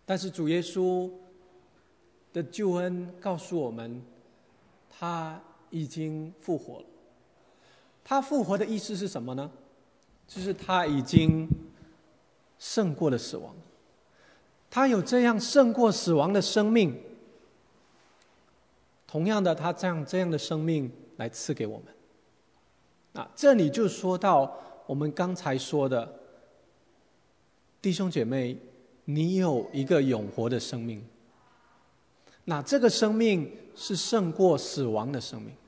但是主耶稣的救恩告诉我们，他已经复活了。他复活的意思是什么呢？就是他已经胜过了死亡，他有这样胜过死亡的生命。同样的，他这样的生命来赐给我们。这里就说到我们刚才说的，弟兄姐妹，你有一个永活的生命，那这个生命是胜过死亡的生命。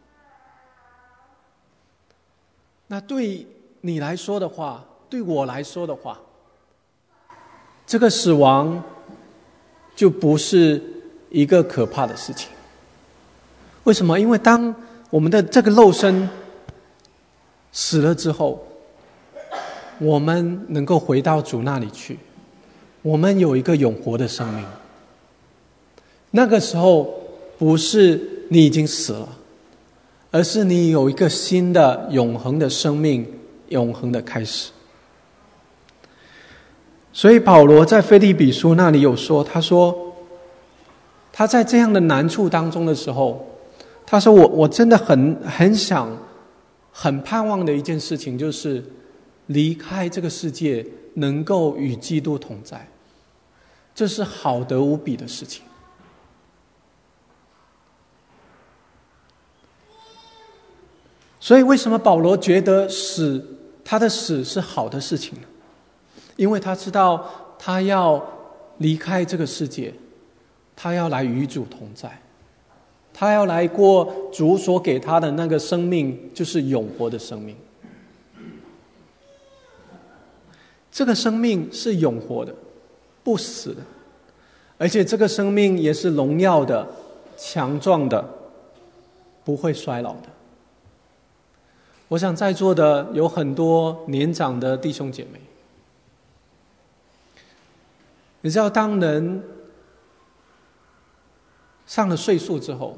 那对你来说的话，对我来说的话，这个死亡就不是一个可怕的事情。为什么？因为当我们的这个肉身死了之后，我们能够回到主那里去，我们有一个永活的生命。那个时候不是你已经死了，而是你有一个新的永恒的生命，永恒的开始。所以保罗在腓立比书那里有说，他说他在这样的难处当中的时候，他说我真的很想很盼望的一件事情，就是离开这个世界，能够与基督同在，这是好得无比的事情。所以为什么保罗觉得他的死是好的事情呢？因为他知道他要离开这个世界，他要来与主同在，他要来过主所给他的那个生命，就是永活的生命。这个生命是永活的，不死的，而且这个生命也是荣耀的、强壮的，不会衰老的。我想在座的有很多年长的弟兄姐妹，你知道当人上了岁数之后，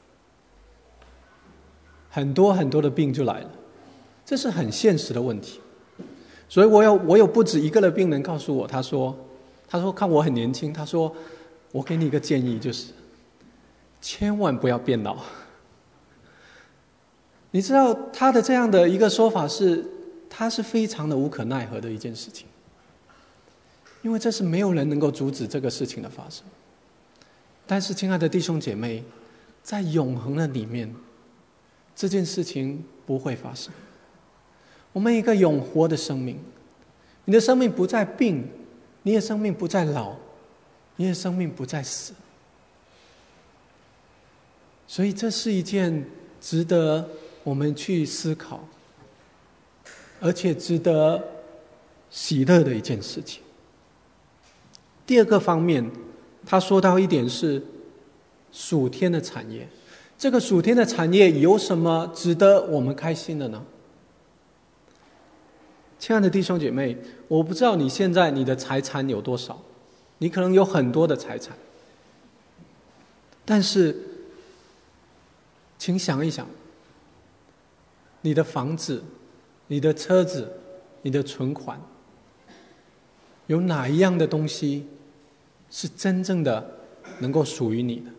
很多的病就来了，这是很现实的问题。所以我有不止一个的病人告诉我，他说看我很年轻，他说我给你一个建议，就是千万不要变老。你知道他的这样的一个说法是，他是非常的无可奈何的一件事情，因为这是没有人能够阻止这个事情的发生。但是亲爱的弟兄姐妹，在永恒的里面，这件事情不会发生。我们一个永活的生命，你的生命不再病，你的生命不再老，你的生命不再死。所以这是一件值得我们去思考，而且值得喜乐的一件事情。第二个方面，他说到一点是属天的产业。这个属天的产业有什么值得我们开心的呢？亲爱的弟兄姐妹，我不知道你现在你的财产有多少，你可能有很多的财产，但是请想一想，你的房子、你的车子、你的存款，有哪一样的东西是真正的能够属于你的？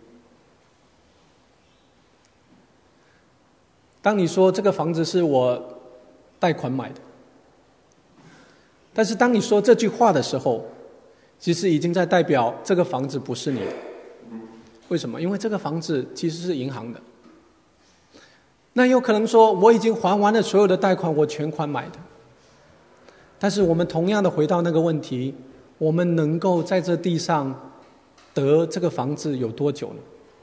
当你说这个房子是我贷款买的，但是当你说这句话的时候，其实已经在代表这个房子不是你的。为什么？因为这个房子其实是银行的。那有可能说我已经还完了所有的贷款，我全款买的。但是我们同样的回到那个问题，我们能够在这地上得这个房子有多久呢？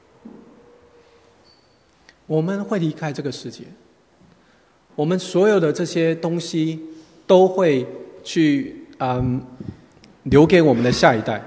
我们会离开这个世界，我们所有的这些东西都会去留给我们的下一代。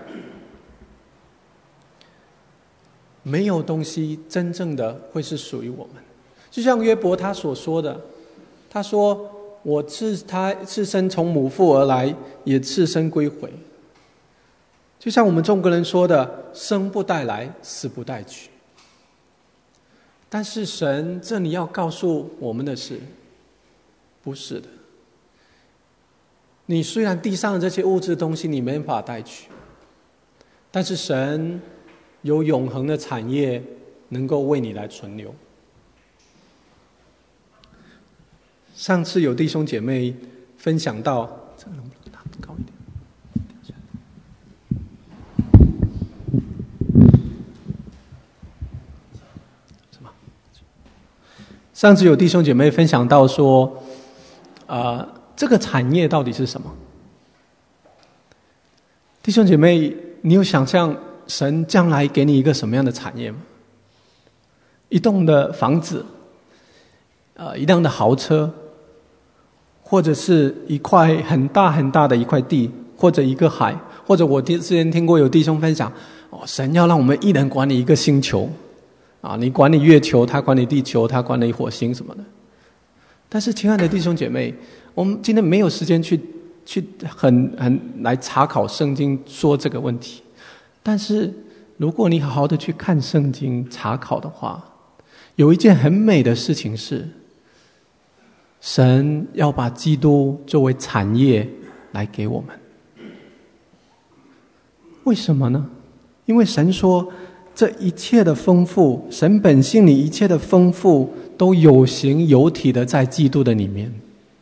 没有东西真正的会是属于我们。就像约伯他所说的，他说我他赤身从母腹而来，也赤身归回。就像我们中国人说的，生不带来，死不带去。但是神这里要告诉我们的是，不是的。你虽然地上的这些物质东西你没法带去， 但是神有永恒的产业能够为你来存留。上次有弟兄姐妹分享到，这个能不能拿高一点？上次有弟兄姐妹分享到说，这个产业到底是什么？弟兄姐妹，你有想象神将来给你一个什么样的产业吗？一栋的房子，一辆的豪车，或者是一块很大很大的一块地，或者一个海，或者我之前听过有弟兄分享，神要让我们一人管理一个星球。你管理月球，他管理地球，他管理火星什么的。但是亲爱的弟兄姐妹，我们今天没有时间去很来查考圣经说这个问题。但是如果你好好的去看圣经查考的话，有一件很美的事情是，神要把基督作为产业来给我们。为什么呢？因为神说这一切的丰富，神本性里一切的丰富都有形有体的在基督的里面。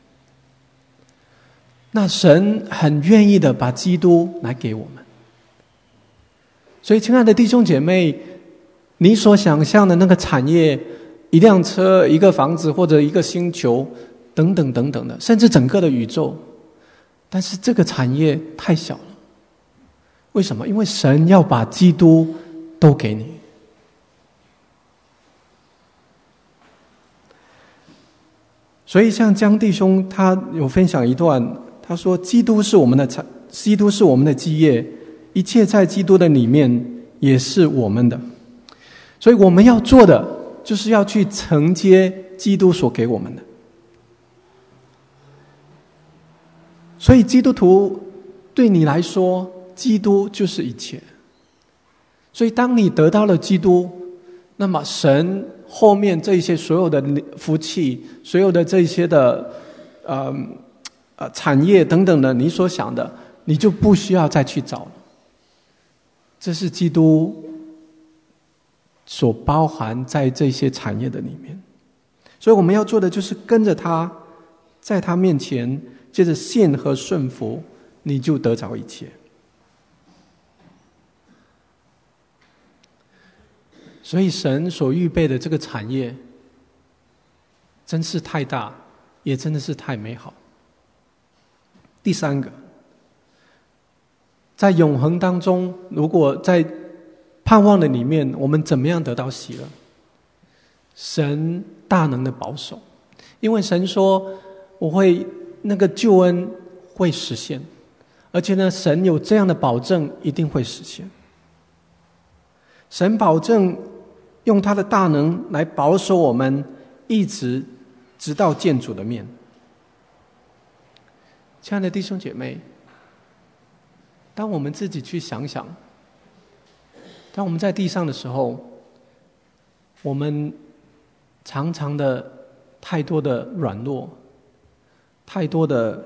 那神很愿意的把基督来给我们。所以亲爱的弟兄姐妹，你所想象的那个产业，一辆车，一个房子，或者一个星球等等等等的，甚至整个的宇宙，但是这个产业太小了。为什么？因为神要把基督都给你。所以像江弟兄他有分享一段，他说基督是我们的基业，一切在基督的里面也是我们的。所以我们要做的就是要去承接基督所给我们的。所以基督徒对你来说，基督就是一切。所以当你得到了基督，那么神后面这些所有的福气，所有的这些的产业等等的，你所想的，你就不需要再去找了。这是基督所包含在这些产业的里面。所以我们要做的就是跟着他，在他面前接着信和顺服，你就得着一切。所以神所预备的这个产业真是太大，也真的是太美好。第三个，在永恒当中，如果在盼望的里面，我们怎么样得到喜乐？神大能的保守，因为神说我会那个救恩会实现，而且呢，神有这样的保证，一定会实现。神保证用他的大能来保守我们，一直直到见主的面。亲爱的弟兄姐妹，当我们自己去想想，当我们在地上的时候，我们常常的太多的软弱，太多的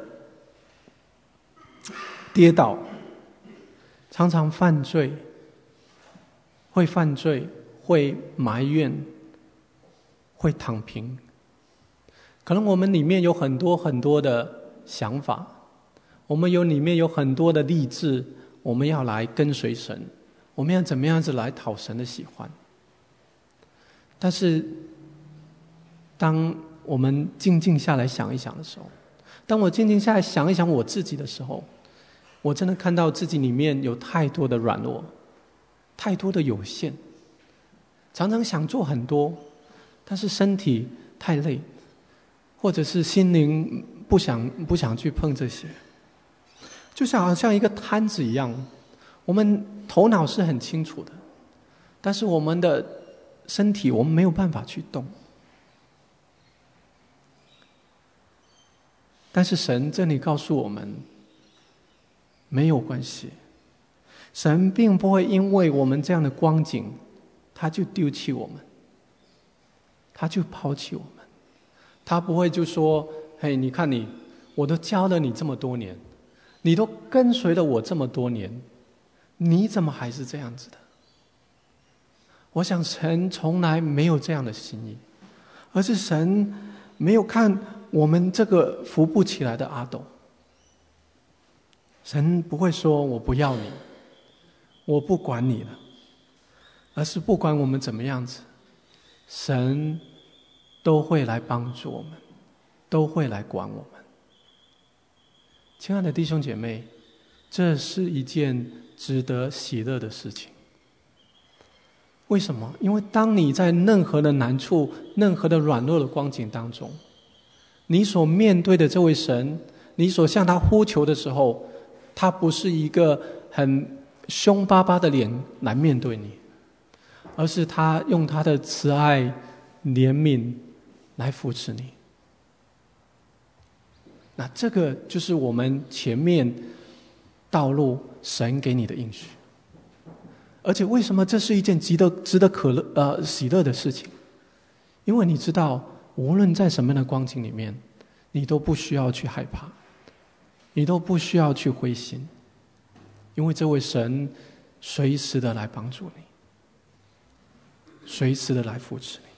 跌倒，常常犯罪，会犯罪，会埋怨，会躺平。可能我们里面有很多很多的想法，我们里面有很多的立志，我们要来跟随神，我们要怎么样子来讨神的喜欢。但是当我们静静下来想一想的时候，当我静静下来想一想我自己的时候，我真的看到自己里面有太多的软弱，太多的有限，常常想做很多，但是身体太累，或者是心灵不想去碰这些，就好像一个摊子一样，我们头脑是很清楚的，但是我们的身体我们没有办法去动。但是神这里告诉我们，没有关系，神并不会因为我们这样的光景，他就丢弃我们，他就抛弃我们，他不会就说，嘿，你看我都教了你这么多年，你都跟随了我这么多年， 你怎么还是这样子的？我想神从来没有这样的心意，而是神没有看我们这个扶不起来的阿斗。神不会说我不要你，我不管你了，而是不管我们怎么样子，神都会来帮助我们，都会来管我们。亲爱的弟兄姐妹，这是一件值得喜乐的事情。为什么？因为当你在任何的难处、任何的软弱的光景当中，你所面对的这位神，你所向他呼求的时候，他不是一个很凶巴巴的脸来面对你，而是他用他的慈爱、怜悯来扶持你。那这个就是我们前面道路神给你的应许。而且为什么这是一件值得喜乐的事情？因为你知道，无论在什么样的光景里面，你都不需要去害怕，你都不需要去灰心，因为这位神随时的来帮助你，随时的来扶持你。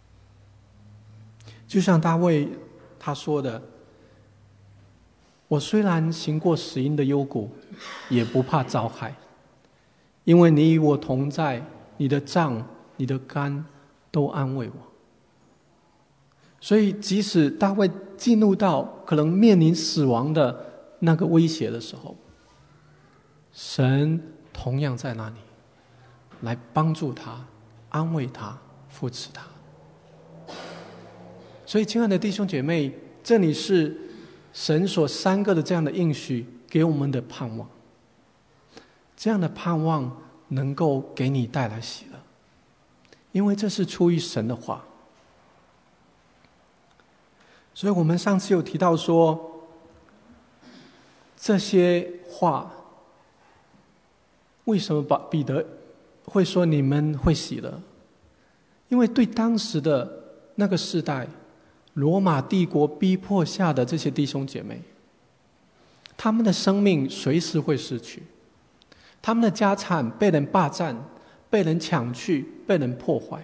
就像大卫他说的，我虽然行过死荫的幽谷，也不怕遭害，因为你与我同在，你的杖你的竿都安慰我。所以即使大卫进入到可能面临死亡的那个威胁的时候，神同样在那里来帮助他，安慰他，扶持他。所以亲爱的弟兄姐妹，这里是神所三个的这样的应许给我们的盼望，这样的盼望能够给你带来喜乐，因为这是出于神的话。所以我们上次有提到说，这些话为什么彼得会说你们会喜乐？因为对当时的那个世代，罗马帝国逼迫下的这些弟兄姐妹，他们的生命随时会失去，他们的家产被人霸占，被人抢去，被人破坏，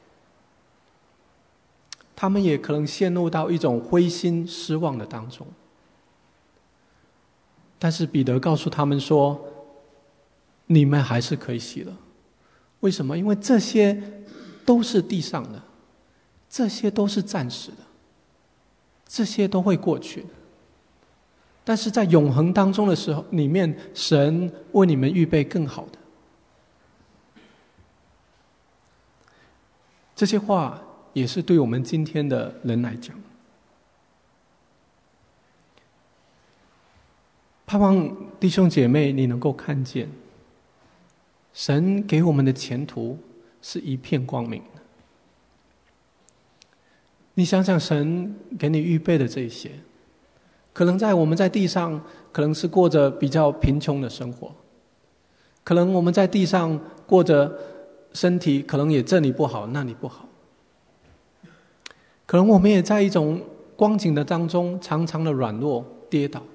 他们也可能陷入到一种灰心失望的当中。但是彼得告诉他们说，你们还是可以喜乐。为什么？因为这些都是地上的，这些都是暂时的，这些都会过去的。但是在永恒当中的时候里面，神为你们预备更好的。这些话也是对我们今天的人来讲，盼望弟兄姐妹你能够看见，神给我们的前途是一片光明的。你想想神给你预备的这些，可能我们在地上可能是过着比较贫穷的生活，可能我们在地上过着身体可能也这里不好那里不好，可能我们也在一种光景的当中常常的软弱跌倒。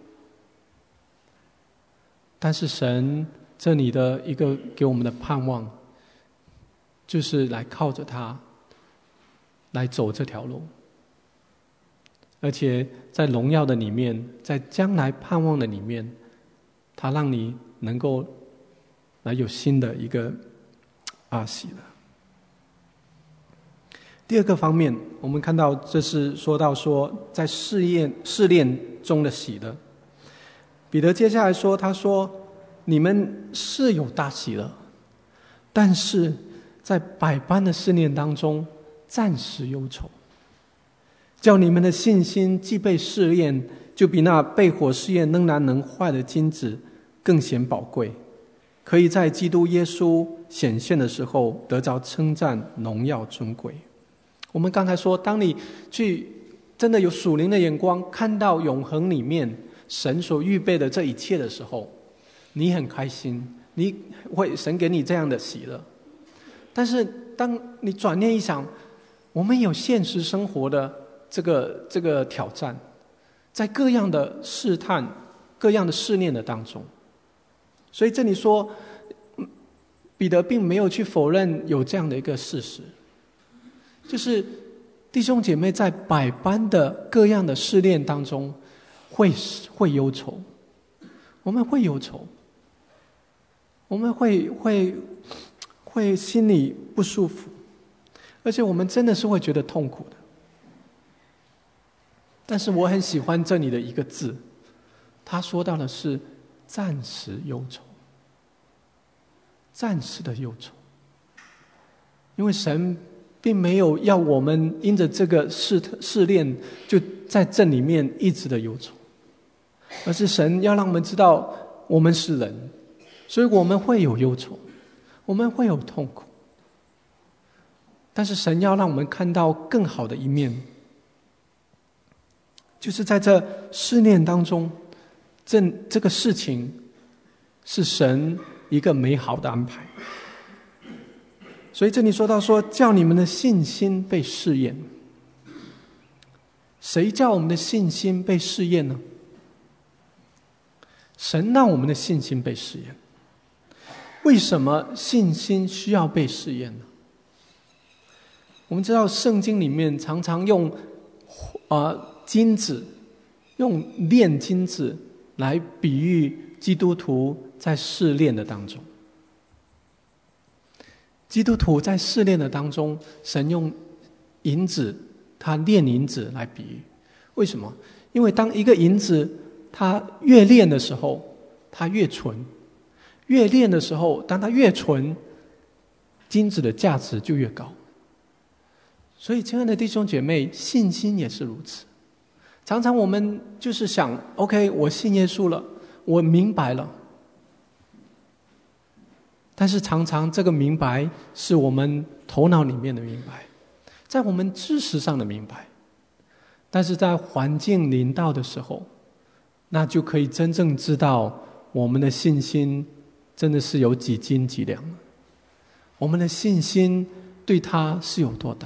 但是神这里的一个给我们的盼望，就是来靠着他来走这条路，而且在荣耀的里面，在将来盼望的里面，他让你能够来有新的一个喜乐。第二个方面，我们看到这是说到说在试炼中的喜乐。彼得接下来说，他说你们是有大喜乐，但是在百般的试炼当中暂时忧愁，叫你们的信心既被试验，就比那被火试验仍然能坏的金子更显宝贵，可以在基督耶稣显现的时候得着称赞、荣耀、尊贵。我们刚才说，当你去真的有属灵的眼光，看到永恒里面神所预备的这一切的时候，你很开心，神给你这样的喜乐。但是当你转念一想，我们有现实生活的这个挑战，在各样的试探、各样的试炼的当中，所以这里说彼得并没有去否认有这样的一个事实，就是弟兄姐妹在百般的各样的试炼当中会忧愁，我们会忧愁，我们会心里不舒服，而且我们真的是会觉得痛苦的。但是我很喜欢这里的一个字，他说到的是暂时忧愁，暂时的忧愁。因为神并没有要我们因着这个试炼就在这里面一直的忧愁，而是神要让我们知道我们是人，所以我们会有忧愁，我们会有痛苦，但是神要让我们看到更好的一面，就是在这试炼当中，这个事情是神一个美好的安排。所以这里说到说，叫你们的信心被试验。谁叫我们的信心被试验呢？神让我们的信心被试验。为什么信心需要被试验呢？我们知道圣经里面常常用金子，用炼金子来比喻基督徒在试炼的当中。基督徒在试炼的当中，神用银子，他炼银子来比喻。为什么？因为当一个银子它越炼的时候，它越纯；越炼的时候，当它越纯，金子的价值就越高。所以亲爱的弟兄姐妹，信心也是如此。常常我们就是想 OK， 我信耶稣了，我明白了，但是常常这个明白是我们头脑里面的明白，在我们知识上的明白，但是在环境临到的时候，那就可以真正知道我们的信心真的是有几斤几两了，我们的信心对他是有多大。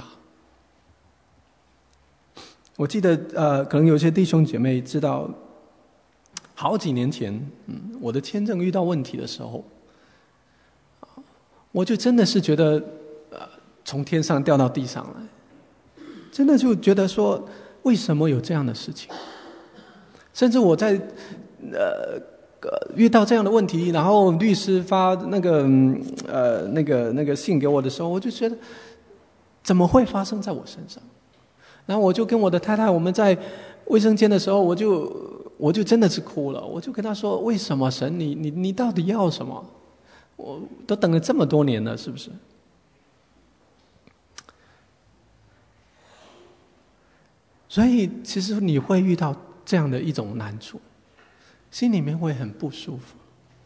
我记得可能有些弟兄姐妹知道，好几年前我的签证遇到问题的时候，我就真的是觉得从天上掉到地上来，真的就觉得说为什么有这样的事情。甚至我在遇到这样的问题，然后律师发那个信给我的时候，我就觉得怎么会发生在我身上。然后我就跟我的太太，我们在卫生间的时候，我就真的是哭了，我就跟她说，为什么神你到底要什么？我都等了这么多年了，是不是？所以其实你会遇到这样的一种难处，心里面会很不舒服。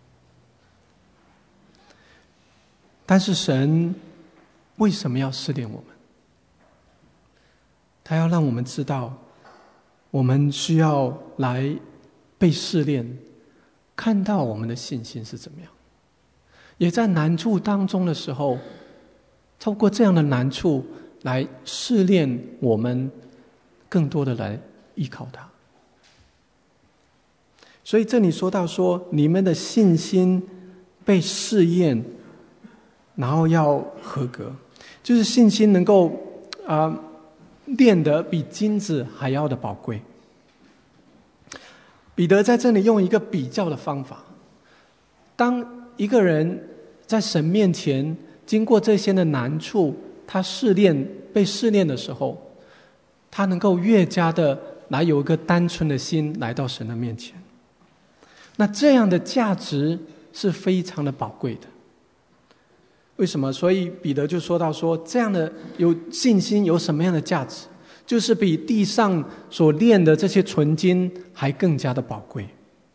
但是神为什么要试炼我们？他要让我们知道，我们需要来被试炼，看到我们的信心是怎么样。也在难处当中的时候，透过这样的难处来试炼我们，更多的来依靠他。所以这里说到说，你们的信心被试验，然后要合格，就是信心能够炼得比金子还要的宝贵。彼得在这里用一个比较的方法，当一个人在神面前经过这些的难处，他被试炼的时候，他能够越加的来有一个单纯的心来到神的面前。那这样的价值是非常的宝贵的。为什么？所以彼得就说到说，这样的有信心有什么样的价值？就是比地上所炼的这些纯金还更加的宝贵。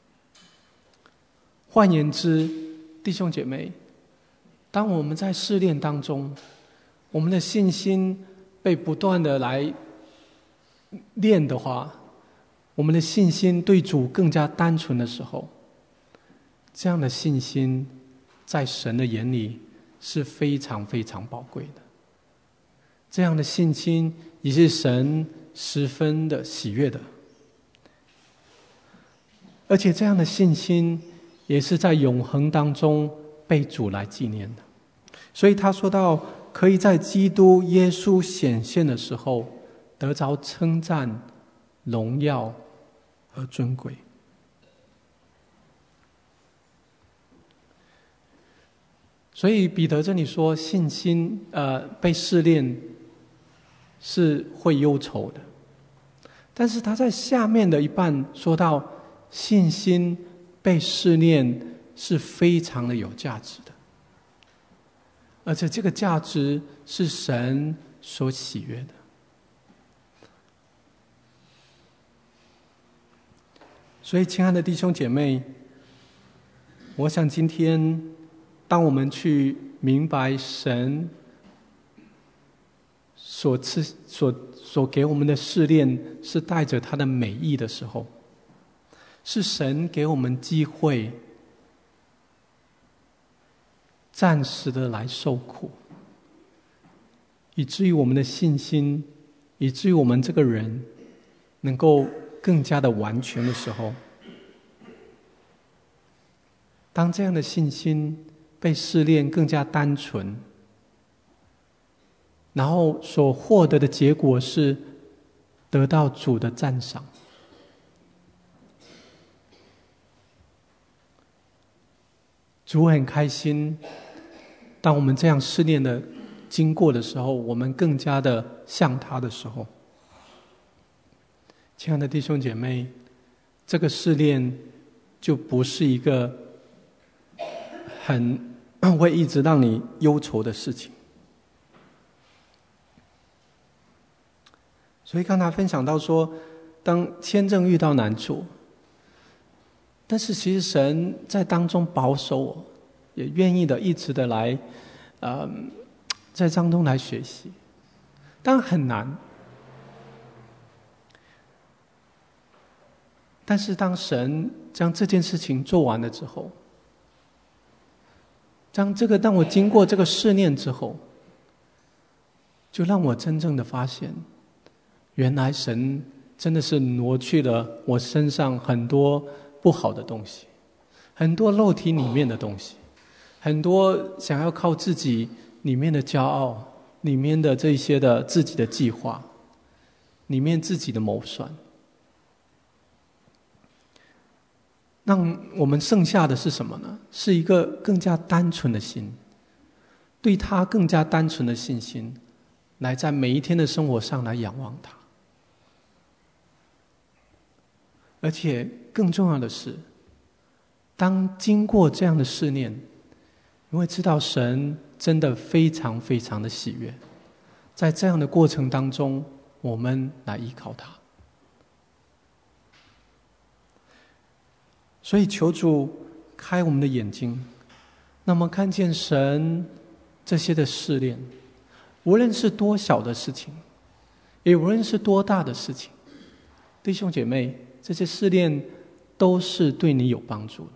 换言之，弟兄姐妹，当我们在试炼当中，我们的信心被不断的来炼的话，我们的信心对主更加单纯的时候，这样的信心在神的眼里是非常非常宝贵的。这样的信心也是神十分的喜悦的，而且这样的信心也是在永恒当中被主来纪念的。 所以他说到，可以在基督耶稣显现的时候得着称赞、荣耀和尊贵。所以彼得这里说，信心被试炼是会忧愁的，但是他在下面的一半说到，信心被试炼是非常的有价值的，而且这个价值是神所喜悦的。所以亲爱的弟兄姐妹，我想今天当我们去明白神所给我们的试炼是带着他的美意的时候，是神给我们机会暂时的来受苦，以至于我们的信心，以至于我们这个人能够更加的完全的时候，当这样的信心被试炼更加单纯，然后所获得的结果是得到主的赞赏。主很开心，当我们这样试炼的经过的时候，我们更加的像他的时候。亲爱的弟兄姐妹，这个试炼就不是一个会一直让你忧愁的事情。所以刚才分享到说，当签证遇到难处，但是其实神在当中保守我，也愿意的一直的来在当中来学习。当然很难，但是当神将这件事情做完了之后，当我经过这个试炼之后，就让我真正的发现，原来神真的是挪去了我身上很多不好的东西，很多肉体里面的东西，很多想要靠自己里面的骄傲，里面的这些的自己的计划，里面自己的谋算，让我们剩下的是什么呢？是一个更加单纯的心，对他更加单纯的信心，来在每一天的生活上来仰望他。而且更重要的是，当经过这样的试炼，你会知道神真的非常非常的喜悦，在这样的过程当中，我们来依靠他。所以求主开我们的眼睛，那么看见神这些的试炼，无论是多小的事情，也无论是多大的事情，弟兄姐妹，这些试炼都是对你有帮助的，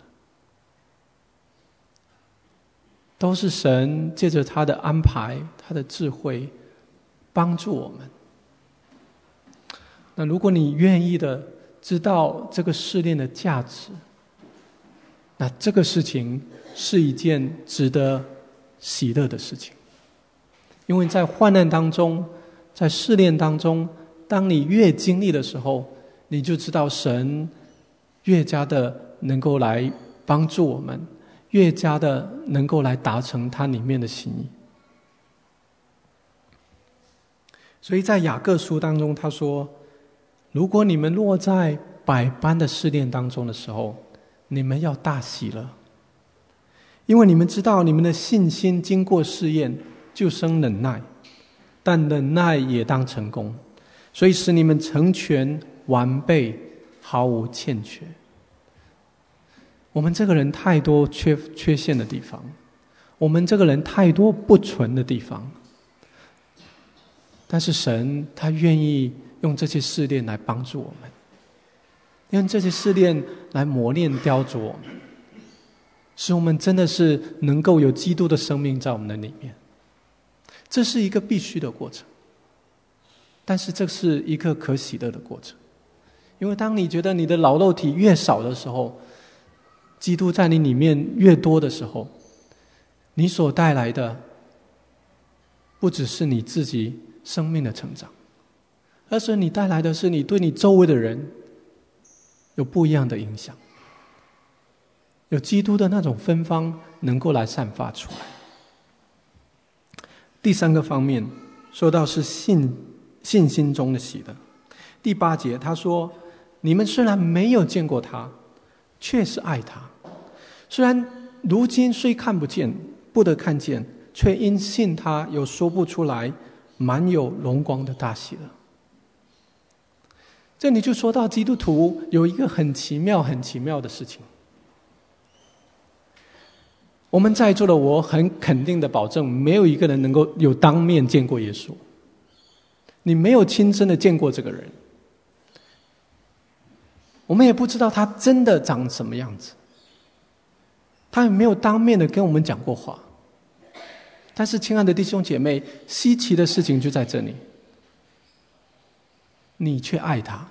都是神借着他的安排，他的智慧帮助我们。那如果你愿意的知道这个试炼的价值，那这个事情是一件值得喜乐的事情。因为在患难当中，在试炼当中，当你越经历的时候，你就知道神越加的能够来帮助我们，越加的能够来达成他里面的心意。所以在雅各书当中他说，如果你们落在百般的试炼当中的时候，你们要大喜乐，因为你们知道你们的信心经过试验，就生忍耐，但忍耐也当成功，所以使你们成全完备，毫无欠缺。我们这个人太多缺陷的地方，我们这个人太多不纯的地方，但是神他愿意用这些试炼来帮助我们，用这些试炼来磨练雕琢我们，使我们真的是能够有基督的生命在我们的里面。这是一个必须的过程，但是这是一个可喜乐的过程。因为当你觉得你的老肉体越少的时候，基督在你里面越多的时候，你所带来的不只是你自己生命的成长，而是你带来的是你对你周围的人有不一样的影响，有基督的那种芬芳能够来散发出来。第三个方面说到是信心中的喜乐。第8节他说，你们虽然没有见过他，却是爱他，虽然如今虽看不见，不得看见，却因信他有说不出来满有荣光的大喜乐。这里就说到基督徒有一个很奇妙的事情。我们在座的，我很肯定的保证，没有一个人能够有当面见过耶稣。你没有亲身的见过这个人，我们也不知道他真的长什么样子，他也没有当面的跟我们讲过话。但是亲爱的弟兄姐妹，稀奇的事情就在这里，你却爱他；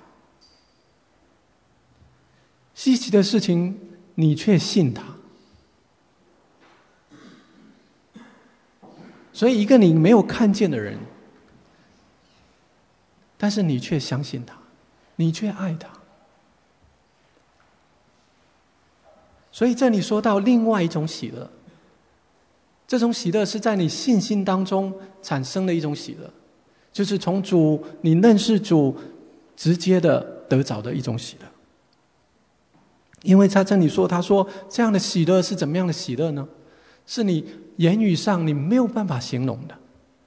稀奇的事情，你却信他。所以一个你没有看见的人，但是你却相信他，你却爱他。所以这里说到另外一种喜乐，这种喜乐是在你信心当中产生的一种喜乐，就是从主，你认识主直接的得着的一种喜乐。因为在这里说，他说这样的喜乐是怎么样的喜乐呢？是你言语上你没有办法形容的，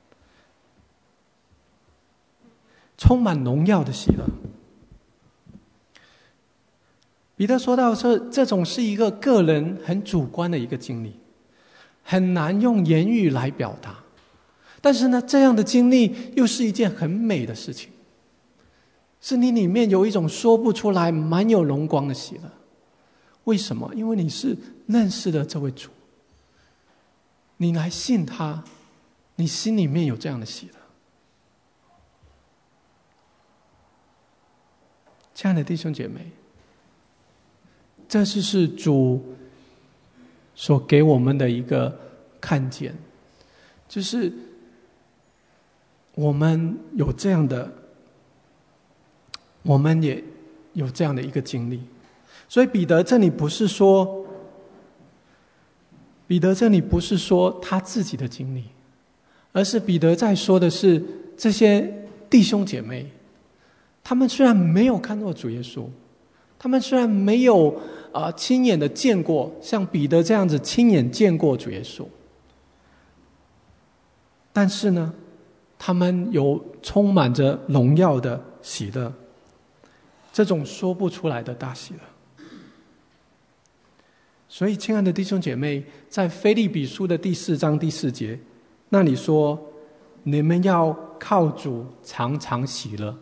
充满荣耀的喜乐。彼得说到说，这种是一个个人很主观的一个经历，很难用言语来表达。但是呢，这样的经历又是一件很美的事情，是你里面有一种说不出来满有荣光的喜乐。为什么？因为你是认识了这位主，你来信他，你心里面有这样的喜乐。亲爱的弟兄姐妹，这是主所给我们的一个看见，就是我们有这样的，我们也有这样的一个经历。所以彼得这里不是说他自己的经历，而是彼得在说的是这些弟兄姐妹，他们虽然没有看过主耶稣，他们虽然没有亲眼的见过像彼得这样子亲眼见过主耶稣，但是呢，他们有充满着荣耀的喜乐，这种说不出来的大喜乐。所以亲爱的弟兄姐妹，在腓立比书的第4章第4节那里说，你们要靠主常常喜乐。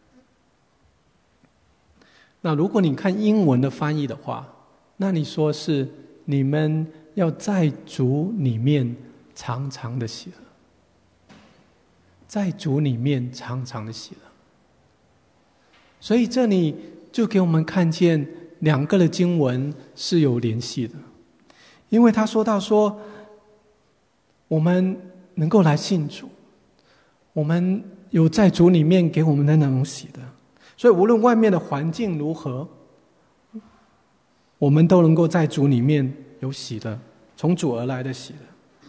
那如果你看英文的翻译的话，那你说是你们要在主里面常常的喜乐，在主里面常常的喜乐。所以这里就给我们看见两个的经文是有联系的，因为他说到说，我们能够来信主，我们有在主里面给我们的那种喜乐，所以无论外面的环境如何，我们都能够在主里面有喜乐，从主而来的喜乐。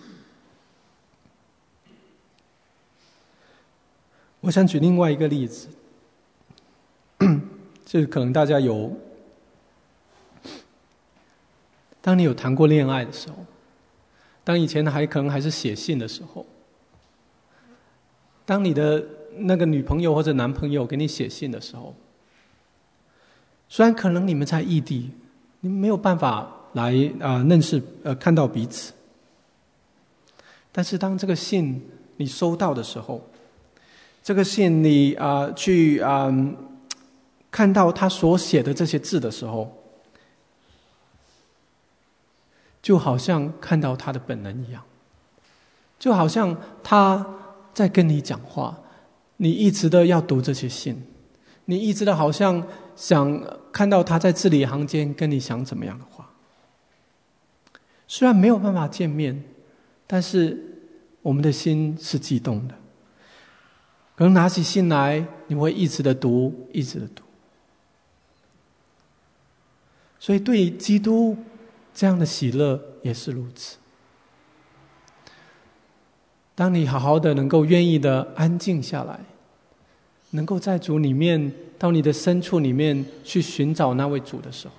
我想举另外一个例子，就是可能大家有，当你有谈过恋爱的时候，当以前可能还是写信的时候，当你的那个女朋友或者男朋友给你写信的时候，虽然可能你们在异地，你们没有办法来认识看到彼此，但是当这个信你收到的时候，这个信你去看到他所写的这些字的时候，就好像看到他的本人一样，就好像他在跟你讲话，你一直的要读这些信，你一直的好像想看到他在字里行间跟你想怎么样的话。虽然没有办法见面，但是我们的心是激动的。可能拿起信来，你会一直的读，一直的读。所以对基督这样的喜乐也是如此。当你好好的能够愿意的安静下来，能够在主里面到你的深处里面去寻找那位主的时候，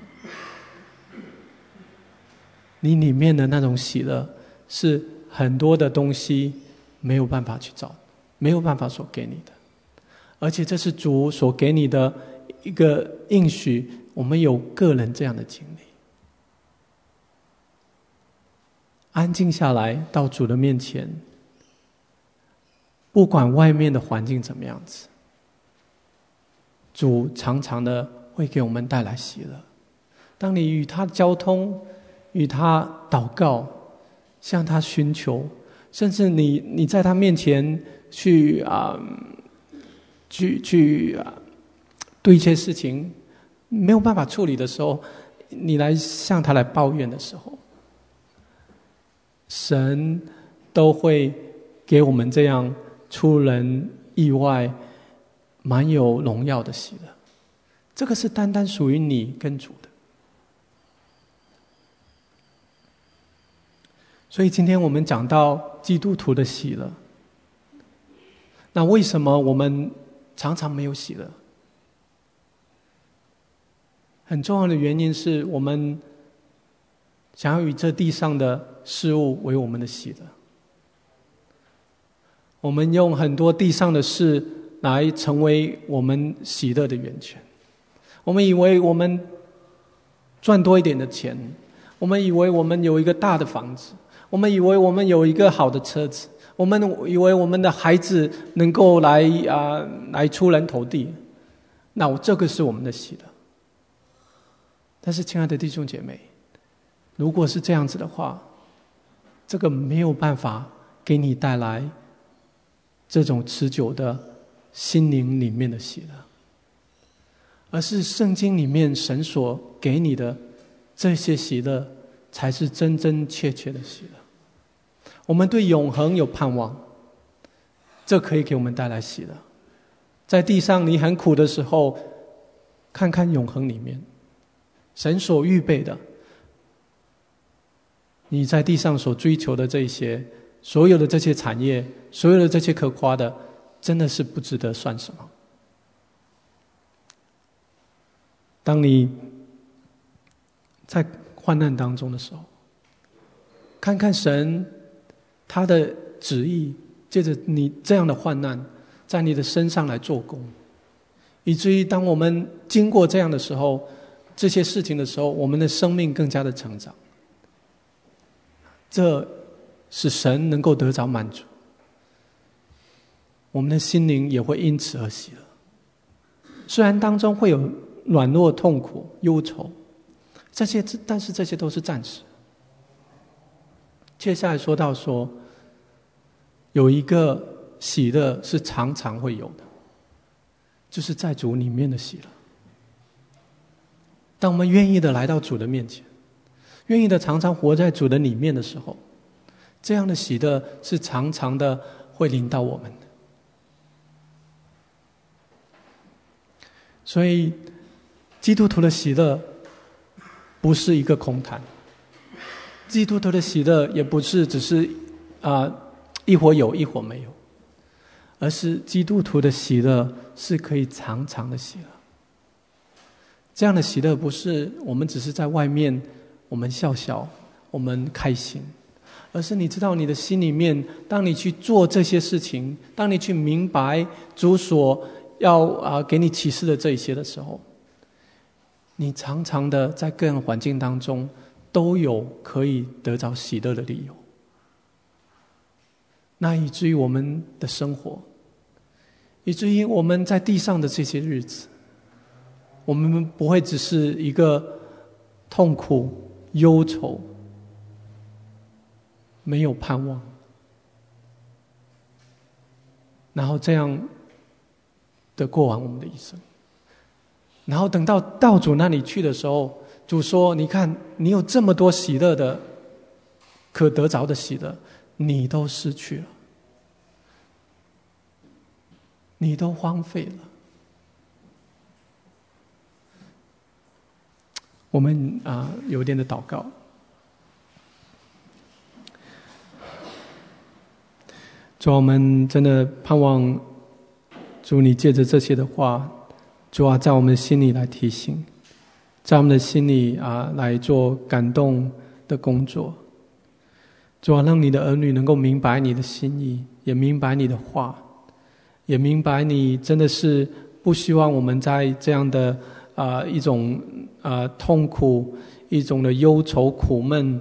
你里面的那种喜乐是很多的东西没有办法去找，没有办法所给你的。而且这是主所给你的一个应许，我们有个人这样的经历。安静下来到主的面前，不管外面的环境怎么样子，主常常的会给我们带来喜乐。当你与他交通，与他祷告，向他寻求，甚至你在他面前去对一些事情没有办法处理的时候，你来向他来抱怨的时候，神都会给我们这样出人意外、蛮有荣耀的喜乐。这个是单单属于你跟主的。所以今天我们讲到基督徒的喜乐，那为什么我们常常没有喜乐？很重要的原因是我们想要与这地上的事物为我们的喜乐。我们用很多地上的事来成为我们喜乐的源泉。我们以为我们赚多一点的钱，我们以为我们有一个大的房子，我们以为我们有一个好的车子，我们以为我们的孩子能够来出人头地，那这个是我们的喜乐。但是亲爱的弟兄姐妹，如果是这样子的话，这个没有办法给你带来这种持久的心灵里面的喜乐，而是圣经里面神所给你的这些喜乐才是真真切切的喜乐。我们对永恒有盼望，这可以给我们带来喜乐。在地上你很苦的时候，看看永恒里面神所预备的，你在地上所追求的这些，所有的这些产业，所有的这些可夸的，真的是不值得算什么。当你在患难当中的时候，看看神他的旨意，借着你这样的患难在你的身上来做工，以至于当我们经过这样的时候，这些事情的时候，我们的生命更加的成长。这使神能够得着满足，我们的心灵也会因此而喜乐。虽然当中会有软弱、痛苦、忧愁，但是这些都是暂时。接下来说到说，有一个喜乐是常常会有的，就是在主里面的喜乐。当我们愿意的来到主的面前，愿意的常常活在主的里面的时候，这样的喜乐是常常的会临到我们的。所以基督徒的喜乐不是一个空谈，基督徒的喜乐也不是只是一会儿有一会儿没有，而是基督徒的喜乐是可以常常的喜乐。这样的喜乐不是我们只是在外面我们笑笑我们开心，而是你知道你的心里面，当你去做这些事情，当你去明白主所要给你启示的这一些的时候，你常常的在各样环境当中都有可以得着喜乐的理由。那以至于我们的生活，以至于我们在地上的这些日子，我们不会只是一个痛苦、忧愁、没有盼望，然后这样的过完我们的一生。然后等到主那里去的时候，主说，你看你有这么多喜乐的可得着的喜乐，你都失去了。 你都荒废了。我们有点的祷告。主啊，我们真的盼望主你借着这些的话，主啊，在我们心里来提醒，在我们的心里来做感动的工作。主啊，让你的儿女能够明白你的心意，也明白你的话，也明白你真的是不希望我们在这样的一种痛苦、一种的忧愁苦闷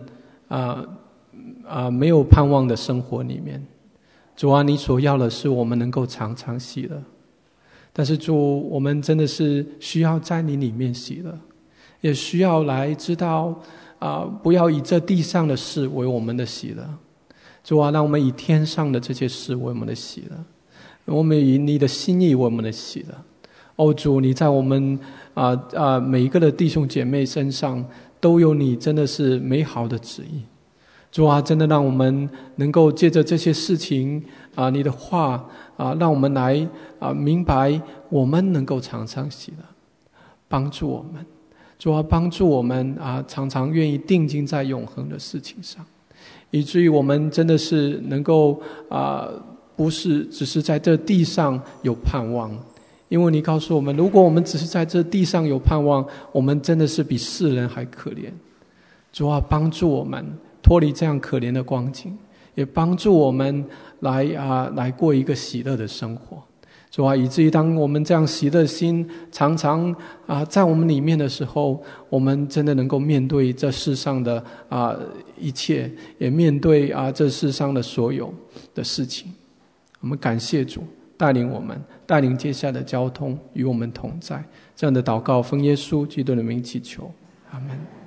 没有盼望的生活里面。主啊，你所要的是我们能够常常喜乐，但是主，我们真的是需要在你里面喜乐，也需要来知道不要以这地上的事为我们的喜乐。主啊，让我们以天上的这些事为我们的喜乐，我们以你的心意为我们的喜乐。主，你在我们每一个的弟兄姐妹身上都有你真的是美好的旨意。主啊，真的让我们能够借着这些事情你的话让我们来明白，我们能够常常喜乐，帮助我们。主啊，帮助我们常常愿意定睛在永恒的事情上，以至于我们真的是能够不是只是在这地上有盼望。因为你告诉我们，如果我们只是在这地上有盼望，我们真的是比世人还可怜。主啊，帮助我们脱离这样可怜的光景，也帮助我们来过一个喜乐的生活。主啊，以至于当我们这样喜乐心常常在我们里面的时候，我们真的能够面对这世上的一切，也面对这世上的所有的事情。我们感谢主带领我们，带领接下来的交通与我们同在。这样的祷告奉耶稣基督的名祈求，阿们。